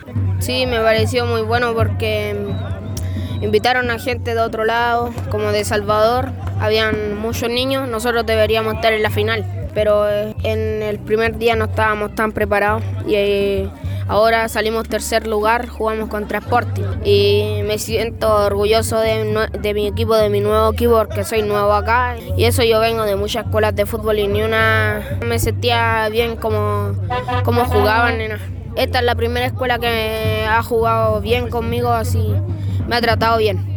Sí, me pareció muy bueno porque invitaron a gente de otro lado, como de Salvador. Habían muchos niños, nosotros deberíamos estar en la final, pero en el primer día no estábamos tan preparados y ahora salimos tercer lugar, jugamos contra Sporting y me siento orgulloso de mi equipo, de mi nuevo equipo, porque soy nuevo acá y eso. Yo vengo de muchas escuelas de fútbol y ni una me sentía bien como jugaban. Esta es la primera escuela que ha jugado bien conmigo, así me ha tratado bien.